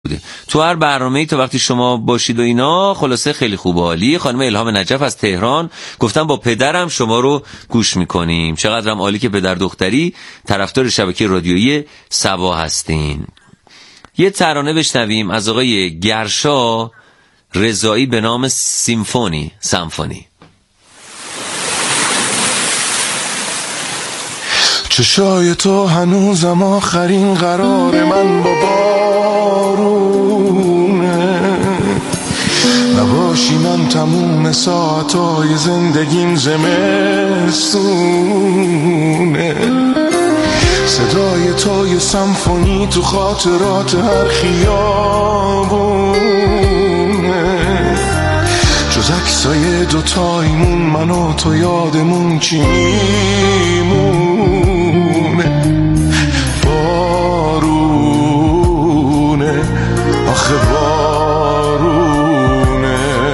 تو هر برنامه‌ای تا وقتی شما باشید و اینا خلاصه خیلی خوب عالی. خانم الهام نجف از تهران گفتن با پدرم شما رو گوش میکنیم. چقدرم عالی که پدر دختری طرفدار شبکه رادیویی صبا هستین. یه ترانه بشنویم از آقای گرشا رضایی به نام سیمفونی. چشای تو هنوزم آخرین قرار من با بارونه، نباشی من تموم ساعتای زندگیم زمستونه. صدای تو یه سمفونی تو خاطرات هر خیابونه، جز عکسای دوتایمون من و تو یادمون چی میمونه؟ بارونه، آخه بارونه.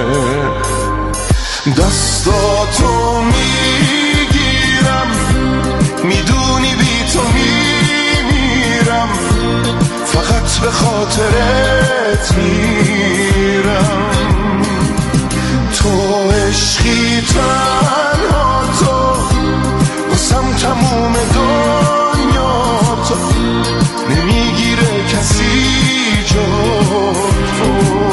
دستاتو میگیرم، میدونی بی تو میمیرم، فقط به خاطرت میرم. تو عشقی تنها تو، واسم تموم دنیا تو، نمیگیره کسی جا تو.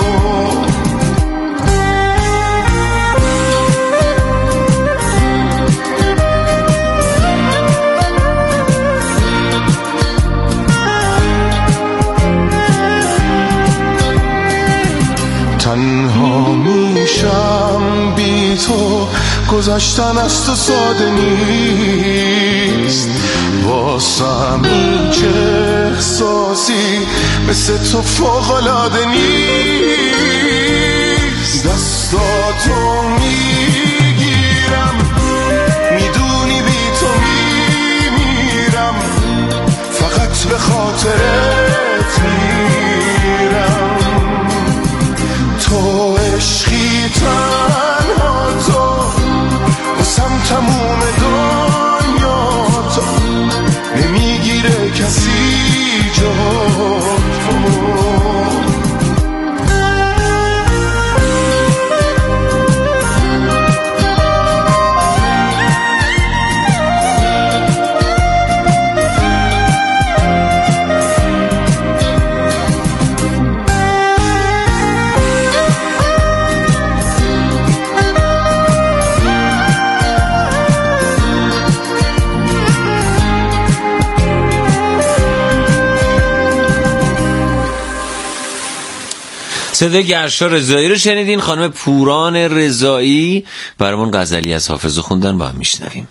تنها میشم بی تو، گذشتن از تو ساده نیست، واسم این چه احساسی مثل تو فوق‌العاده نیست. دستاتو میگیرم، میدونی بی تو میمیرم، فقط به خاطرت میرم. تو عشقی تنها تو، واسم تموم دنیا تو، نمیگیره کسی جا تو. صدای گرشا رضایی رو شنیدین. خانم پوران رضایی برامون غزلی از حافظ خوندن، با هم میشنویم.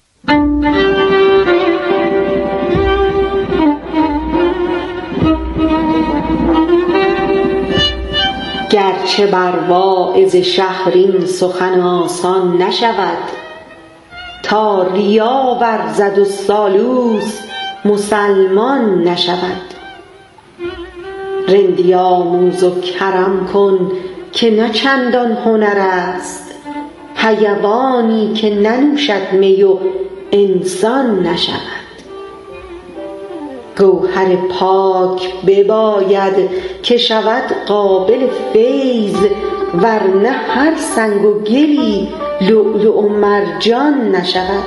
گرچه بر واعظ شهر این سخن آسان نشود، تا ریا ورزد و سالوس مسلمان نشود. رندی آموز و کرم کن که نه چندان هنر است، حیوانی که ننوشد می و انسان نشود. گوهر پاک بباید که شود قابل فیض، ورنه هر سنگ و گلی لؤلؤ و مرجان نشود.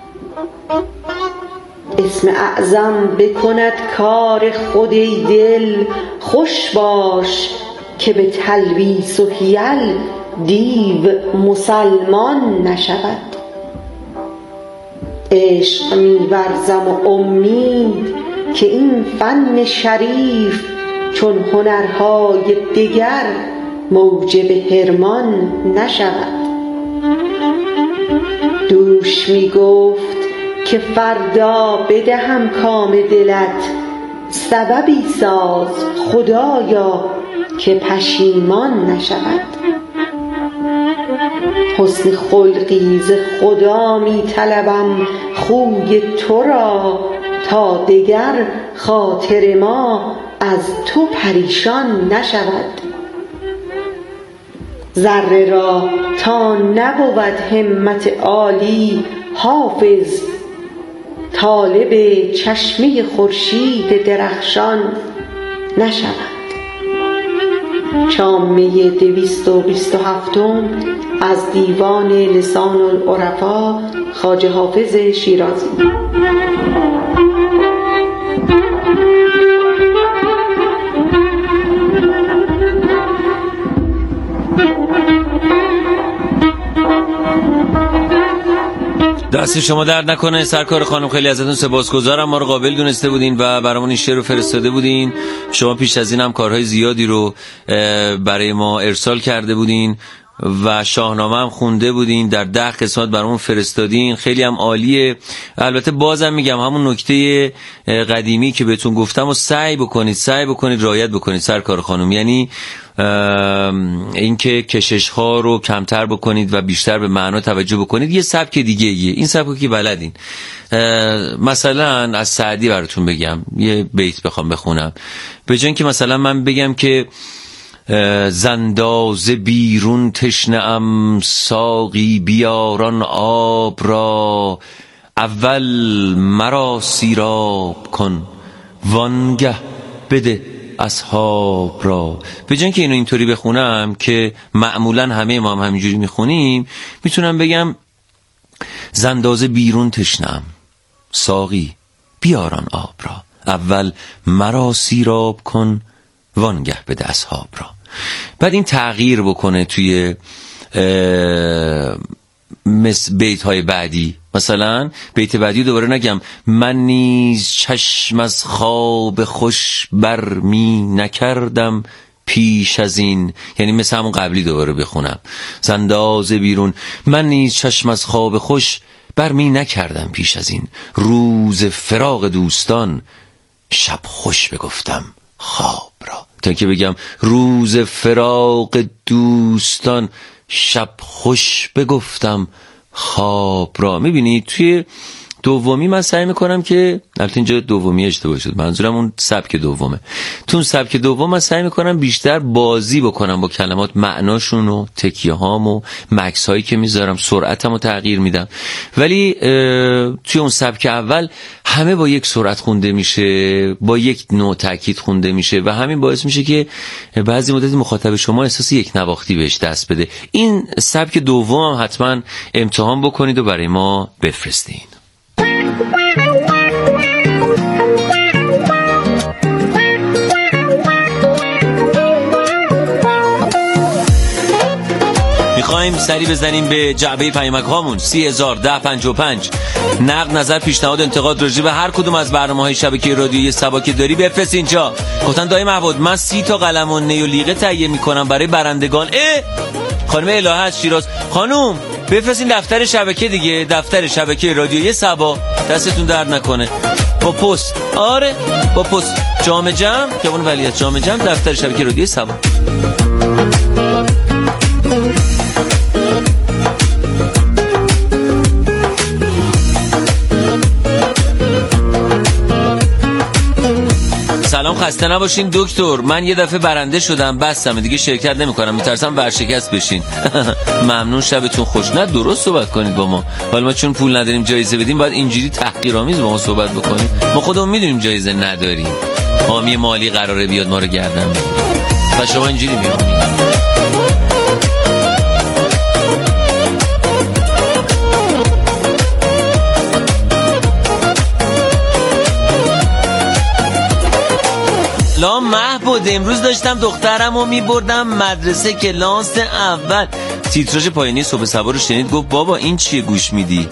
اسم اعظم بکند کار خود ای دل، خوش باش که به تلبیس و حیل دیو مسلمان نشود. عشق می‌ورزم و امید که این فن شریف چون هنرهای دگر موجب حرمان نشود. دوش می‌گفت که فردا بدهم کام دلت، سببی ساز خدایا که پشیمان نشود. حسن خلقی ز خدا می طلبم خوی تو را، تا دگر خاطر ما از تو پریشان نشود. ذره را تا نبود همت عالی حافظ، طالب چشمه خورشید درخشان نشود. شامه 227 از دیوان لسان العرفا خواجه حافظ شیرازی. دست شما درد نکنه سرکار خانم، خیلی ازتون سپاسگزارم، ما رو قابل دونسته بودین و برامون این شعر رو فرستاده بودین. شما پیش از این هم کارهای زیادی رو برای ما ارسال کرده بودین و شاهنامه هم خونده بودین، در 10 قسمت برامون فرستادین، خیلی هم عالیه. البته بازم میگم همون نکته قدیمی که بهتون گفتم و سعی بکنید رعایت بکنید سرکار خانم، یعنی اینکه کشش ها رو کمتر بکنید و بیشتر به معنا توجه بکنید. یه سبک دیگه این سبک که بلدین، مثلا از سعدی براتون بگم یه بیت بخوام بخونم، به جای اینکه مثلا من بگم که زنداز بیرون تشنه‌ام ساقی بیاران آب را، اول مرا سیراب کن وانگه بده اصحاب را. به جای اینکه اینو اینطوری بخونم که معمولا همه ما هم همینجوری میخونیم، میتونم بگم زنداز بیرون تشنه‌ام ساقی بیاران آب را، اول مرا سیراب کن وانگه بده اصحاب را. بعد این تغییر بکنه توی بیت های بعدی، مثلا بیت بعدی دوباره نگم من نیز چشم از خواب خوش بر می نکردم پیش از این، یعنی مثل همون قبلی دوباره بخونم زنداز بیرون، من نیز چشم از خواب خوش بر می نکردم پیش از این، روز فراق دوستان شب خوش بگفتم خواب را. تا که بگم روز فراق دوستان شب خوش بگفتم خواب را. میبینید توی دومی من سعی میکنم که، البته اینجا دومی اشتباه شد، منظورم اون سبک دومه، تو اون سبک دوم من سعی میکنم بیشتر بازی بکنم با کلمات، معناشون و تکیه هام و مکس هایی که میذارم، سرعتم رو تغییر میدم. ولی توی اون سبک اول همه با یک سرعت خونده میشه، با یک نوع تاکید خونده میشه و همین باعث میشه که بعضی مدت مخاطب شما احساس یک نواختی بهش دست بده. این سبک دوم هم حتما امتحان بکنید و برای ما بفرستین. میخوایم سری بزنیم به جعبه پیامک هامون 30,1055. نقد، نظر، پیشنهاد، انتقاد راجع به هر کدوم از برنامه‌های شبکه رادیویی سبا که داری بفرست اینجا. گفتن دایی محمود من 30 تا قلم و نی و لیقه تهیه میکنم برای برندگان. خانم الهه از شیراز، خانم بفرستین دفتر شبکه دیگه، دفتر شبکه رادیویی سبا، دستتون درد نکنه. با پست، آره با پست، جام جم، خیابون ولیعصر جام جم، دفتر شبکه رادیویی سبا. سلام، خسته نباشین دکتر، من یه دفعه برنده شدم، بستم دیگه شرکت نمی‌کنم، میترسم ورشکست بشین. ممنون، شبتون خوش. نه درست صحبت کنید با ما، حالا ما چون پول نداریم جایزه بدیم باید اینجوری تحقیرآمیز با ما صحبت بکنیم؟ ما خودمون میدونیم جایزه نداریم، حامی مالی قراره بیاد ما رو گردن بگیره و شما اینجوری می‌کنید. لا محبود، امروز داشتم دخترم رو میبردم مدرسه کلاس اول، تیتراژ پایانی صبح سبا رو شنید، گفت بابا این چیه گوش میدی؟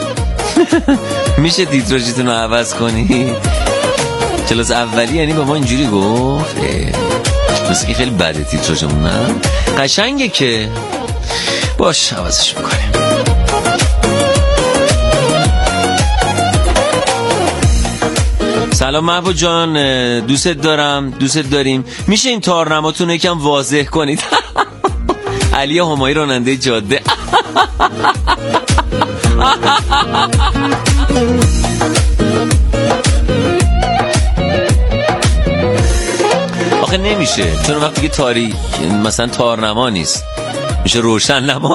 میشه تیتراژتون رو عوض کنی؟ کلاس اولی یعنی با ما اینجوری گفت؟ مثل که خیلی بده تیتراژمون، نه؟ قشنگه که باش عوضش میکنیم. سلام محبوب جان، دوست دارم، دوست داریم، میشه این تارنماتون رو یکم واضح کنید؟ علی همایی راننده جاده. آخه نمیشه، چون وقتی که تاریک مثلا تارنما نیست، میشه روشن نما.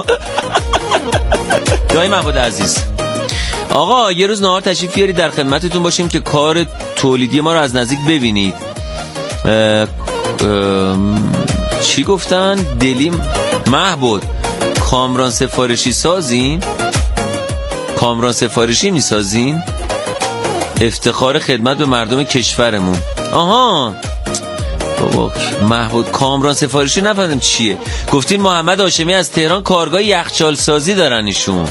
جای محبوب عزیز، آقا یه روز نهار تشریف بیارید، در خدمتتون باشیم که کار تولیدی ما رو از نزدیک ببینید. چی گفتن؟ دلیم محبود کامران سفارشی سازین؟ کامران سفارشی میسازین؟ افتخار خدمت به مردم کشورمون. آها بابا محبود کامران سفارشی نفهمیدم چیه. گفتین محمد هاشمی از تهران کارگاه یخچال سازی دارن ایشون.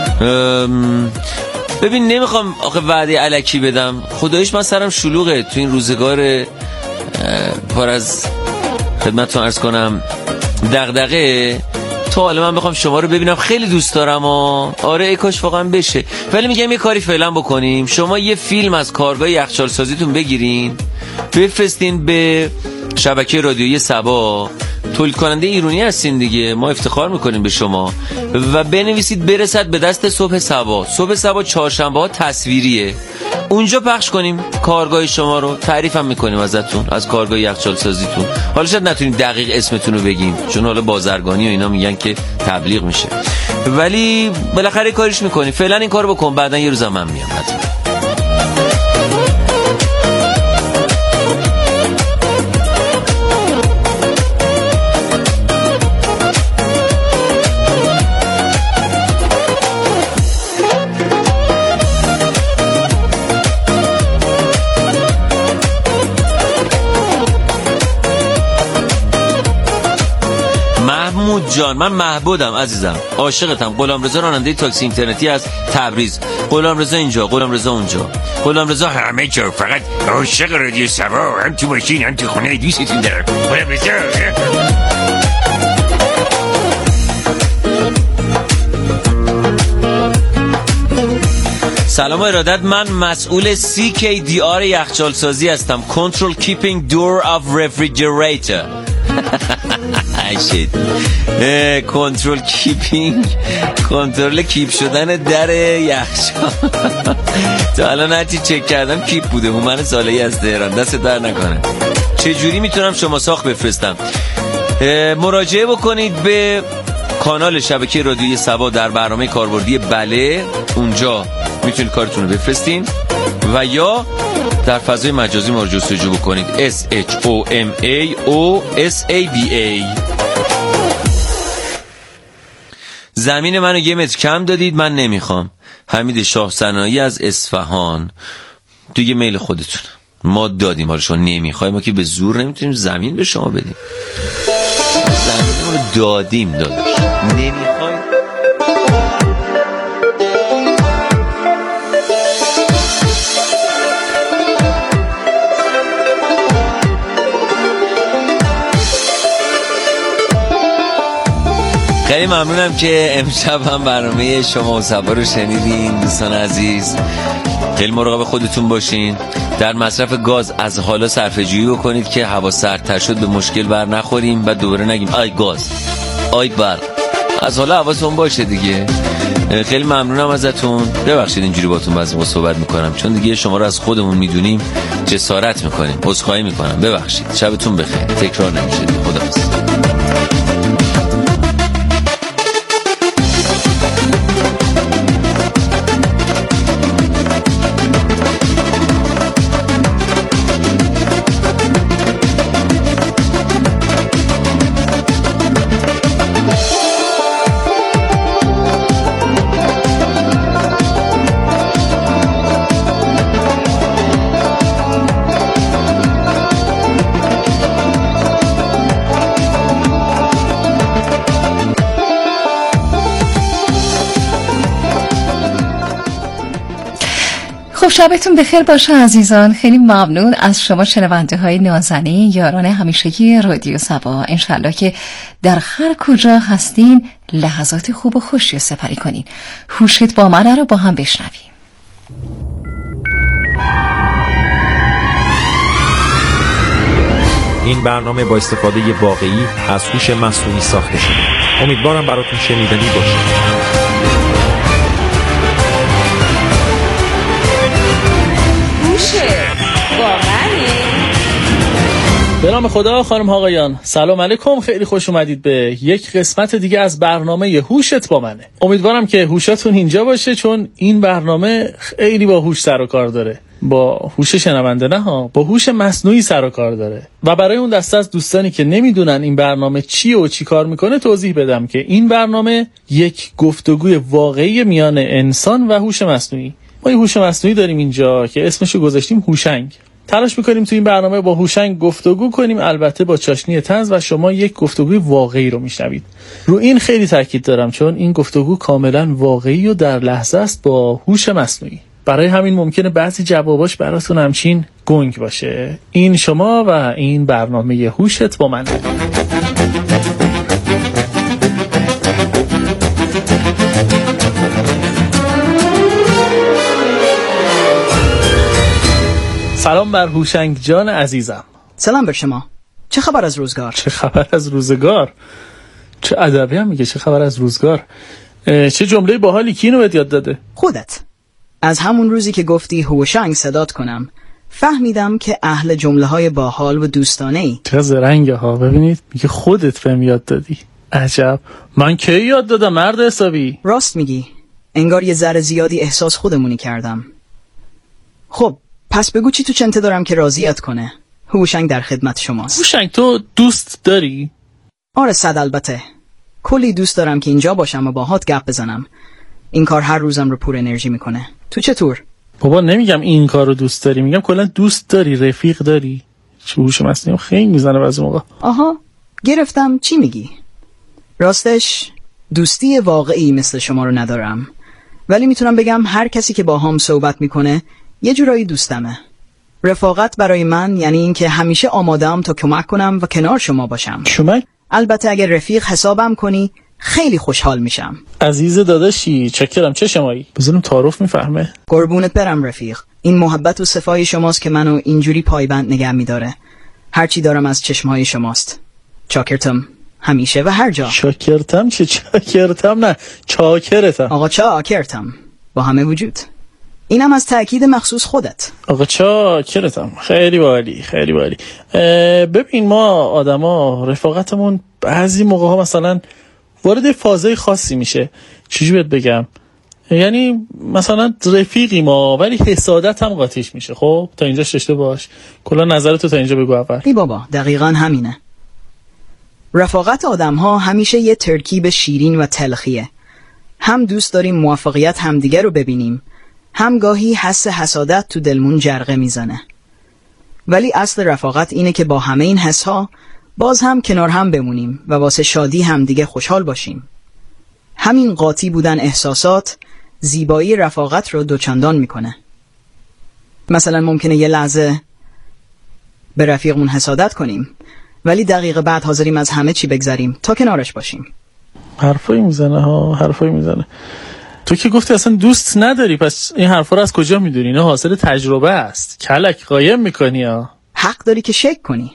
ببین نمیخوام آخه وعده الکی بدم، خدایش من سرم شلوغه تو این روزگار پر از خدمتتون عرض کنم دغدغه. تا حالا من بخوام شما رو ببینم خیلی دوست دارم آره ای کاش واقعا بشه، ولی میگم یه کاری فعلا بکنیم. شما یه فیلم از کارگاه یخچال سازیتون بگیرین بفرستین به شبکه رادیویی صبا، تولید کننده ایرانی هستین دیگه، ما افتخار میکنیم به شما، و بنویسید برسد به دست صبح صبا. صبح صبا چهارشنبه ها تصویریه، اونجا پخش کنیم کارگاه شما رو، تعریفم میکنیم ازتون از کارگاه یخچال سازیتون. حالا شاید نتونیم دقیق اسمتون رو بگیم چون حالا بازرگانی و اینا میگن که تبلیغ میشه، ولی بالاخره کاریش میکنیم. فعلا این کارو بکن، بعدن یه روز من میام حتما. جان من محبودم عزیزم، عاشقتم. غلامرضا راننده تاکسی اینترنتی از تبریز. غلامرضا اینجا، غلامرضا اونجا، غلامرضا همه جا، فقط عاشق رادیو صبا، هم تو ماشین هم تو خونه، دوستتون دارم. غلامرضا. سلام و ارادت، من مسئول CKDR یخچال سازی هستم. Control Keeping Door of Refrigerator. کنترل کیپینگ، کنترل کیپ شدن در یخچال. تا الان هرچی چک کردم کیپ بوده. هومن صالحی از تهران، دست در نکنه. چجوری میتونم شما ساخت بفرستم؟ مراجعه بکنید به کانال شبکه رادیویی صبا در برنامه کاربردی بله، اونجا میتونید کارتون رو بفرستین، و یا در فضای مجازی ما رو جستجو بکنید SHOMAOSABA. زمین منو 1 متر کم دادید، من نمیخوام. حمید شاه صنایی از اصفهان. دیگه میل خودتون، ما دادیم، حالا شما نمیخوای، ما که به زور نمیتونیم زمین به شما بدیم. زمین رو دادیم داداش، نمیخوای. خیلی ممنونم که امشب هم برنامه شما و صبا رو شنیدین دوستان عزیز. خیلی مراقب خودتون باشین. در مصرف گاز از حالا صرفه‌جویی بکنید که هوا سردتر شد به مشکل بر نخوریم و دوباره نگیم آی گاز آی برق. از حالا حواستون باشه دیگه. خیلی ممنونم ازتون. ببخشید اینجوری باهاتون بعضی موقع صحبت میکنم، چون دیگه شما رو از خودمون میدونیم، جسارت میکنیم. عذرخواهی میکنم، ببخشید. شبتون بخیر. تکرار نمیشه. خداحافظ. شبتون بخیر باشه عزیزان. خیلی ممنون از شما شنونده های نازنین، یاران همیشگی رادیو صبا. انشالله که در هر کجا هستین لحظات خوب و خوشی سپری کنین. هوشت با من رو با هم بشنویم. این برنامه با استفاده واقعی از هوش مصنوعی ساخته شده. امیدوارم براتون شنیدنی باشه. به نام خدا. خانم آقایان سلام علیکم، خیلی خوش اومدید به یک قسمت دیگه از برنامه هوشت با منه. امیدوارم که هوشتون اینجا باشه، چون این برنامه خیلی با هوش سر و کار داره. با هوش شنونده نه ها، با هوش مصنوعی سر و کار داره. و برای اون دسته از دوستانی که نمیدونن این برنامه چیه و چی کار میکنه توضیح بدم که این برنامه یک گفتگوی واقعی میان انسان و هوش مصنوعی. ما یه هوش مصنوعی داریم اینجا که اسمشو گذاشتیم هوشنگ. تلاش میکنیم تو این برنامه با هوشنگ گفتگو کنیم، البته با چاشنی طنز، و شما یک گفتگوی واقعی رو میشنوید. رو این خیلی تاکید دارم چون این گفتگو کاملا واقعی و در لحظه است با هوش مصنوعی. برای همین ممکنه بعضی جواباش براتون همچین گنگ باشه. این شما و این برنامه هوشت با من. سلام بر هوشنگ جان عزیزم. سلام بر شما. چه خبر از روزگار؟ چه خبر از روزگار؟ چه ادبی هم میگه چه خبر از روزگار. چه جمله باحالی، کی اینو بهت یاد داده؟ خودت. از همون روزی که گفتی هوشنگ صدات کنم فهمیدم که اهل جمله های باحال و دوستانه ای. چه زرنگه ها. ببینید میگه خودت بهم یاد دادی. عجب. من کی یاد دادم مرد حسابی؟ راست میگی. انگار یه ذره زیادی احساس خودمونی کردم. خب پس بگو چی تو چنته دارم که راضیت کنه. هوشنگ در خدمت شماست. هوشنگ تو دوست داری؟ آره صد البته. کلی دوست دارم که اینجا باشم و باهات گپ بزنم. این کار هر روزم رو پر انرژی میکنه. تو چطور؟ بابا نمیگم این کار رو دوست داری، میگم کلا دوست داری، رفیق داری. چه هوش مصنوعی خیلی میزنه بعضی موقع. آها گرفتم. چی میگی؟ راستش دوستی واقعی مثل شما رو ندارم، ولی میتونم بگم هر کسی که با هم صحبت میکنه یه جورایی دوستمه. رفاقت برای من یعنی این که همیشه آماده‌ام تا کمک کنم و کنار شما باشم. کمک؟ البته اگر رفیق حسابم کنی خیلی خوشحال میشم. عزیز داداشی چکرم. چه شمایی؟ بزنم تعارف میفهمه. قربونت برم رفیق. این محبت و صفای شماست که منو اینجوری پایبند نگه میداره. هرچی دارم از چشمهای شماست. چاکرتم همیشه و هر جا. چاکرتم؟ چه چاکرتم؟ نه چاکرتم. آقا چاکرتم با همه وجود. اینم از تأکید مخصوص خودت. آقا چاکرتم. خیلی عالی، خیلی عالی. ببین ما آدما رفاقتمون بعضی موقع ها مثلا وارد فازای خاصی میشه. چجوری بهت بگم؟ یعنی مثلا رفیقی ما ولی حسادت هم قاطیش میشه. خب تا اینجاش داشته باش. کلا نظرتو تا اینجا بگو اول. ای بابا دقیقاً همینه. رفاقت آدم ها همیشه یه ترکیب شیرین و تلخیه. هم دوست داریم موفقیت همدیگه رو ببینیم، هم گاهی حس حسادت تو دلمون جرقه میزنه. ولی اصل رفاقت اینه که با همه این حسها باز هم کنار هم بمونیم و واسه شادی همدیگه خوشحال باشیم. همین قاطی بودن احساسات زیبایی رفاقت رو دوچندان میکنه. مثلا ممکنه یه لحظه به رفیقمون حسادت کنیم ولی دقیقه بعد حاضریم از همه چی بگذریم تا کنارش باشیم. حرفایی میزنه ها، حرفایی میزنه. تو که گفتی اصلا دوست نداری، پس این حرفا رو از کجا میدونی؟ اینا حاصل تجربه است. کلک قایم میکنی ها. حق داری که شک کنی،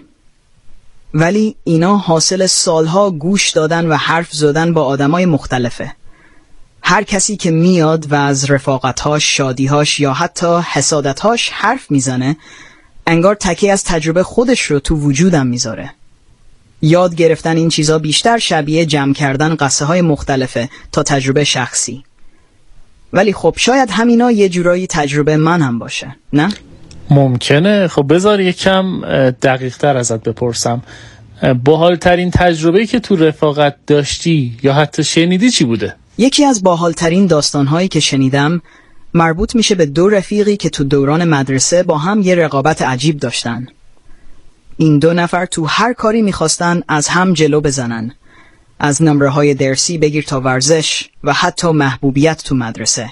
ولی اینا حاصل سالها گوش دادن و حرف زدن با آدمای مختلفه. هر کسی که میاد و از رفاقتهاش، شادیهاش یا حتی حسادتهاش حرف میزنه انگار تکی از تجربه خودش رو تو وجودم میذاره. یاد گرفتن این چیزا بیشتر شبیه جمع کردن قصه های مختلفه تا تجربه شخصی. ولی خب شاید همینا یه جورایی تجربه من هم باشه، نه؟ ممکنه. خب بذار یکم دقیق تر ازت بپرسم. باحالترین تجربه‌ای که تو رفاقت داشتی یا حتی شنیدی چی بوده؟ یکی از باحالترین داستانهایی که شنیدم مربوط میشه به دو رفیقی که تو دوران مدرسه با هم یه رقابت عجیب داشتن. این دو نفر تو هر کاری میخواستن از هم جلو بزنن، از نمره‌های درسی بگیر تا ورزش و حتی محبوبیت تو مدرسه.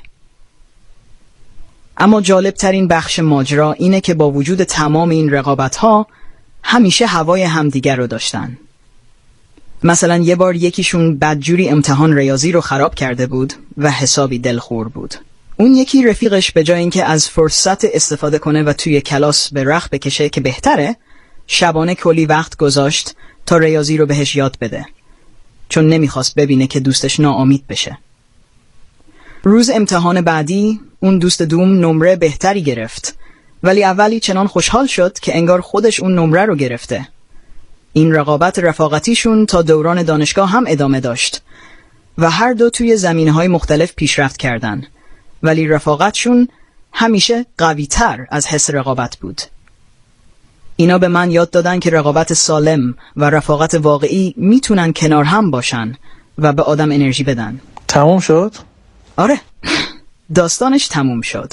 اما جالب ترین بخش ماجرا اینه که با وجود تمام این رقابت‌ها همیشه هوای همدیگر رو داشتن. مثلا یه بار یکیشون بدجوری امتحان ریاضی رو خراب کرده بود و حسابی دلخور بود. اون یکی رفیقش به جای اینکه از فرصت استفاده کنه و توی کلاس به رخ بکشه که بهتره، شبانه کلی وقت گذاشت تا ریاضی رو بهش یاد بده، چون نمیخواست ببینه که دوستش ناامید بشه. روز امتحان بعدی اون دوست دوم نمره بهتری گرفت، ولی اولی چنان خوشحال شد که انگار خودش اون نمره رو گرفته. این رقابت رفاقتیشون تا دوران دانشگاه هم ادامه داشت و هر دو توی زمینه‌های مختلف پیشرفت کردن، ولی رفاقتشون همیشه قوی تر از حس رقابت بود. اینا به من یاد دادن که رقابت سالم و رفاقت واقعی میتونن کنار هم باشن و به آدم انرژی بدن. تموم شد؟ آره، داستانش تموم شد.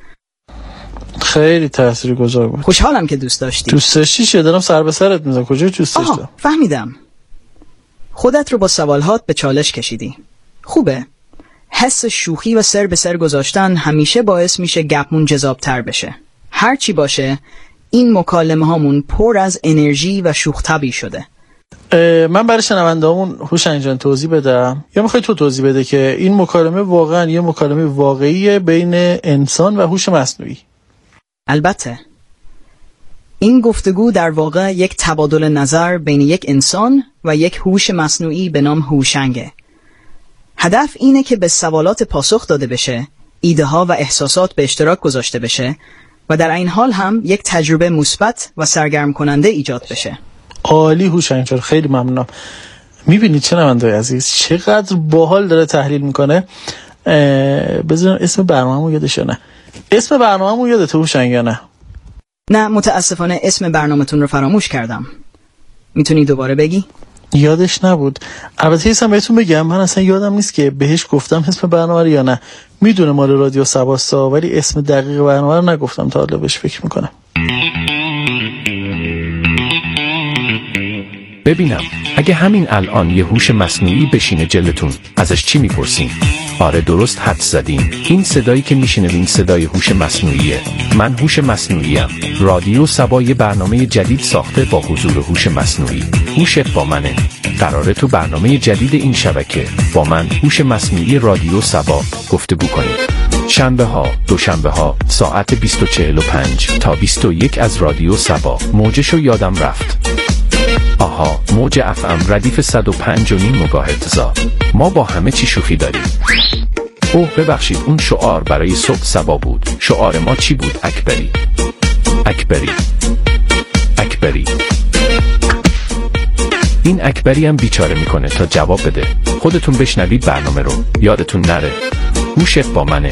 خیلی تاثیرگذار بود. خوشحالم که دوست داشتی. دوست داشتی چیه؟ دارم سر به سرت میزنم. کجا دوست داشتی؟ فهمیدم. خودت رو با سوالهات به چالش کشیدی. خوبه. حس شوخی و سر به سر گذاشتن همیشه باعث میشه گپمون جذاب‌تر بشه. هر چی باشه، این مکالمه هامون پر از انرژی و شوخ طبعی شده. من برای شنوندهامون هوشنگ جان توضیح بدم یا میخوای تو توضیح بده که این مکالمه واقعا یه مکالمه واقعیه بین انسان و هوش مصنوعی؟ البته. این گفتگو در واقع یک تبادل نظر بین یک انسان و یک هوش مصنوعی به نام هوشنگه. هدف اینه که به سوالات پاسخ داده بشه، ایده ها و احساسات به اشتراک گذاشته بشه و در این حال هم یک تجربه مثبت و سرگرم کننده ایجاد بشه. عالی هوشنگ جان، خیلی ممنونم. میبینید شنونده‌های عزیز چقدر باحال داره تحلیل میکنه. بذارم اسم برنامه‌مو یادشه نه؟ اسم برنامه‌مو یادته هوشنگ یا نه؟ نه متاسفانه اسم برنامه‌تون رو فراموش کردم. میتونی دوباره بگی؟ یادش نبود. البته ایسم بهتون بگم من اصلا یادم نیست که بهش گفتم اسم برنامه رو یا نه. میدونه مال رادیو سباستا ولی اسم دقیق برنامه رو نگفتم تا حالا بهش فکر میکنم. ببینم اگه همین الان یه هوش مصنوعی بشینه جلوتون ازش چی میپرسین؟ آره درست حدس زدین. این صدایی که میشنوین صدای هوش مصنوعیه. من هوش مصنوعیم. رادیو سبا یه برنامه جدید ساخته با حضور هوش مصنوعی. هوشت با منه. قراره تو برنامه جدید این شبکه با من هوش مصنوعی رادیو سبا گفتگو کنید. شنبه ها، دوشنبه ها ساعت 20:45 تا 21 از رادیو سبا. موجشو یادم رفت. آها، موج FM ردیف 105.5 مگاهرتز. ما با همه چی شوخی داریم. اوه ببخشید اون شعار برای صبح سبا بود. شعار ما چی بود؟ اکبری. اکبری. اکبری. این اکبری هم بیچاره میکنه تا جواب بده. خودتون بشنوید برنامه رو. یادتون نره. هوشت با منه.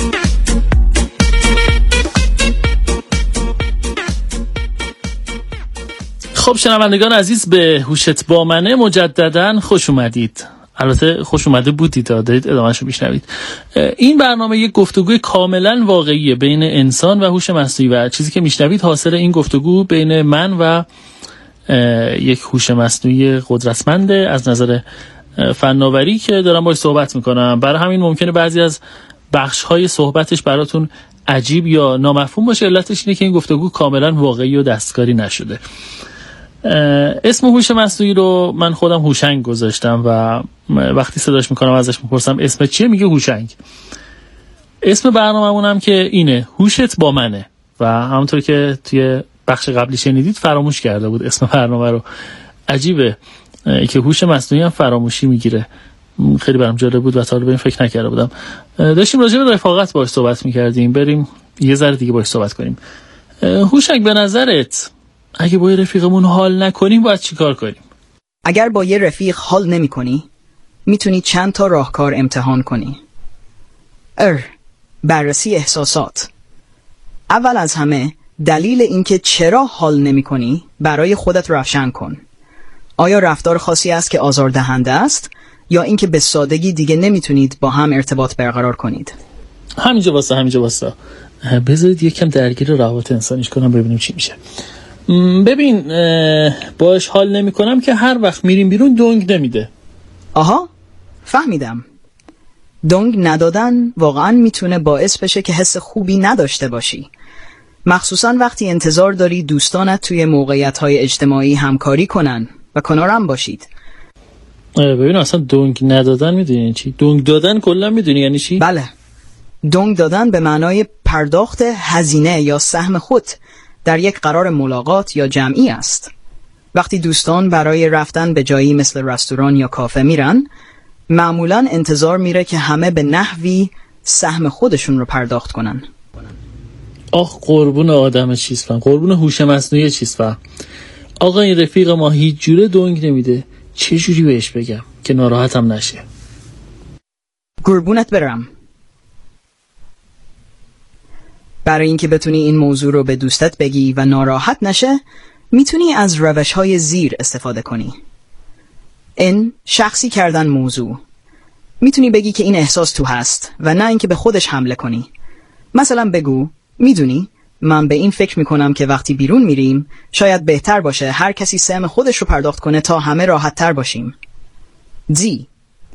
خب شنوندگان عزیز به هوشت با منه مجدداً خوش اومدید. البته خوش اومده بودید تا دارید ادامه‌شو میشنوید. این برنامه یک گفتگوی کاملا واقعیه بین انسان و هوش مصنوعی و چیزی که میشنوید حاصل این گفتگو بین من و یک هوش مصنوعی قدرتمنده از نظر فناوری که دارم باهاش صحبت میکنم. برای همین ممکنه بعضی از بخش‌های صحبتش براتون عجیب یا نامفهوم باشه. علتش اینه که این گفتگو کاملا واقعی و دستکاری نشده. اسم هوش مصنوعی رو من خودم هوشنگ گذاشتم و وقتی صداش میکنم ازش میپرسم اسم چیه میگه هوشنگ. اسم برنامه‌مون هم که اینه هوشت با منه و همونطور که توی بخش قبلی شنیدید فراموش کرده بود اسم برنامه رو. عجیبه که هوش مصنوعی هم فراموشی میگیره. خیلی برام جالب بود و تا حالا به این فکر نکرده بودم. داشتیم راجع به رفاقت باهاش صحبت میکردیم. بریم یه ذره دیگه باهاش صحبت کنیم. هوشنگ به نظرت اگه با یه رفیقمون حال نکنیم باید چی کار کنیم؟ اگر با یه رفیق حال نمی کنی میتونی چند تا راهکار امتحان کنی. بررسی احساسات. اول از همه دلیل اینکه چرا حال نمی کنی برای خودت روشن کن. آیا رفتار خاصی است که آزاردهنده است یا اینکه به سادگی دیگه نمیتونید با هم ارتباط برقرار کنید؟ همینجا واسه بذارید یکم درگیر روابط انسانیش کنم ببینیم چی میشه. ببین باش حال نمی کنم که هر وقت میریم بیرون دنگ نمیده. آها فهمیدم. دنگ ندادن واقعا میتونه باعث بشه که حس خوبی نداشته باشی، مخصوصا وقتی انتظار داری دوستانت توی موقعیت‌های اجتماعی همکاری کنن و کنارم باشید. ببین اصلا دنگ ندادن میدونی چی؟ دنگ دادن کلا میدونی یعنی چی؟ بله، دنگ دادن به معنای پرداخت هزینه یا سهم خود در یک قرار ملاقات یا جمعی است. وقتی دوستان برای رفتن به جایی مثل رستوران یا کافه میرن، معمولاً انتظار میره که همه به نحوی سهم خودشون رو پرداخت کنن. آخ قربون آدم چیز فهم، قربون هوش مصنوعی چیز فهم. آقا این رفیق ما هیچ جوره دنگ نمیده، چه جوری بهش بگم که ناراحتم نشه؟ قربونت برم. برای اینکه بتونی این موضوع رو به دوستت بگی و ناراحت نشه، میتونی از روش‌های زیر استفاده کنی. این شخصی کردن موضوع. میتونی بگی که این احساس تو هست و نه اینکه به خودش حمله کنی. مثلا بگو میدونی من به این فکر میکنم که وقتی بیرون میریم شاید بهتر باشه هر کسی سهم خودش رو پرداخت کنه تا همه راحت تر باشیم. دی.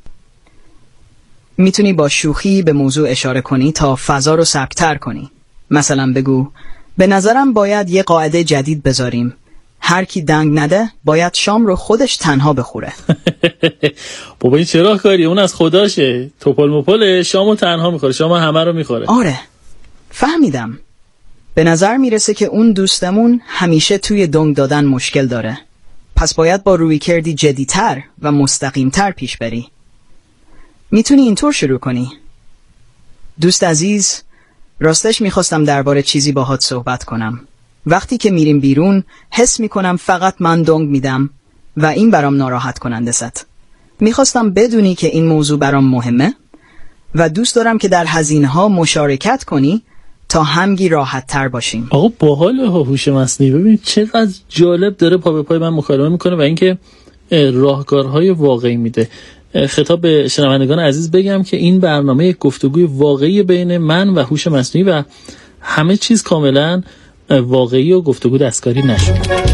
میتونی با شوخی به موضوع اشاره کنی تا فضا رو سبک‌تر کنی. مثلا بگو به نظرم باید یه قاعده جدید بذاریم. هر کی دنگ نده باید شام رو خودش تنها بخوره. بابا این چرا کاری؟ اون از خداشه. توپل مپل شامو تنها میخوره، شام همه رو میخوره. آره فهمیدم. به نظر میرسه که اون دوستمون همیشه توی دنگ دادن مشکل داره. پس باید با رویکردی جدی‌تر و مستقیم‌تر پیش بری. میتونی اینطور شروع کنی. دوست عزیز، راستش میخواستم درباره چیزی باهات صحبت کنم. وقتی که میریم بیرون حس میکنم فقط من دنگ میدم و این برام ناراحت کننده است. میخواستم بدونی که این موضوع برام مهمه و دوست دارم که در هزینه‌ها مشارکت کنی تا همگی راحت تر باشیم. آقا باحال هوش مصنوعی. ببین چقدر جالب داره پا به پای من مکالمه میکنه و اینکه راهکارهای واقعی میده. خطاب به شنوندگان عزیز بگم که این برنامه یک گفتگوی واقعی بین من و هوش مصنوعی و همه چیز کاملا واقعی و گفتگو دستکاری نشده.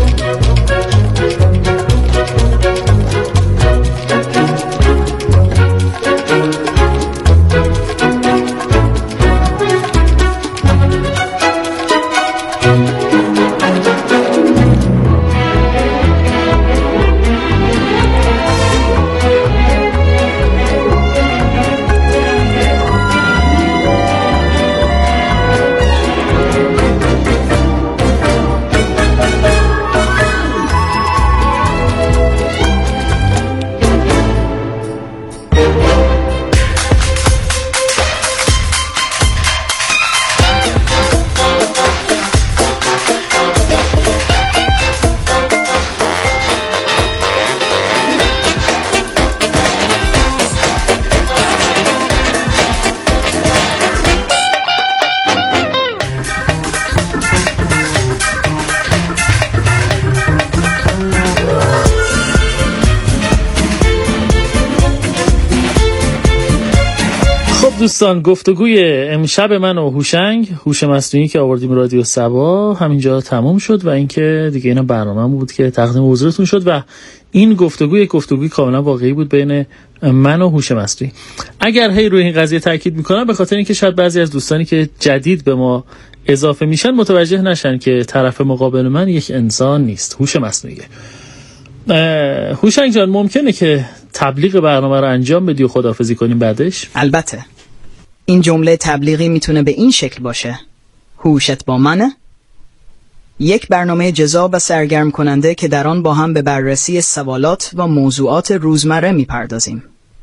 دوستان، گفتگوی امشب من و هوش مصنوعی که آوردیم رادیو صبا همینجا تمام شد و اینکه دیگه اینا برنامه بود که تقدیم حضورتون شد و این گفتگوی کاملا واقعی بود بین من و هوش مصنوعی. اگر هی روی این قضیه تاکید میکنم به خاطر اینکه شاید بعضی از دوستانی که جدید به ما اضافه میشن متوجه نشن که طرف مقابل من یک انسان نیست، هوش مصنوعیه. هوشنگ جان، ممکنه که تبلیغ برنامه رو انجام بدی و خداحافظی کنیم بعدش؟ البته. این جمله تبلیغی میتونه به این شکل باشه: هوشت با منه؟ یک برنامه جذاب و سرگرم کننده که در آن با هم به بررسی سوالات و موضوعات روزمره میپردازیم.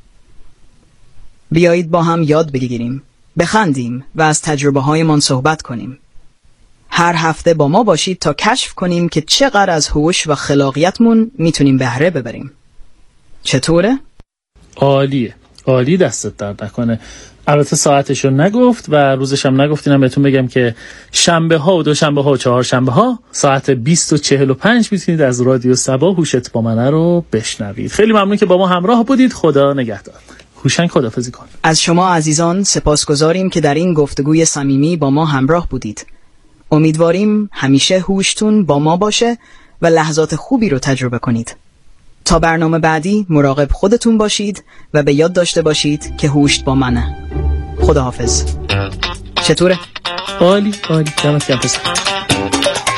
بیایید با هم یاد بگیریم، بخندیم و از تجربه هایمان صحبت کنیم. هر هفته با ما باشید تا کشف کنیم که چقدر از هوش و خلاقیتمون میتونیم بهره ببریم. چطوره؟ عالیه، عالی، دستت درد نکنه. البته ساعتشو نگفت و روزش هم نگفت. اینم بهتون بگم که شنبه ها و دوشنبه ها و چهارشنبه ها ساعت 20:45 میتونید از رادیو صبا هوشت با منه رو بشنوید. خیلی ممنون که با ما همراه بودید. خدا نگهدار. هوشنگ خداحافظی کن. از شما عزیزان سپاسگزاریم که در این گفتگوی صمیمی با ما همراه بودید. امیدواریم همیشه هوشتون با ما باشه و لحظات خوبی رو تجربه کنید. تا برنامه بعدی مراقب خودتون باشید و به یاد داشته باشید که هوشت با منه. خداحافظ. چطوره؟ عالی، دمت گرم.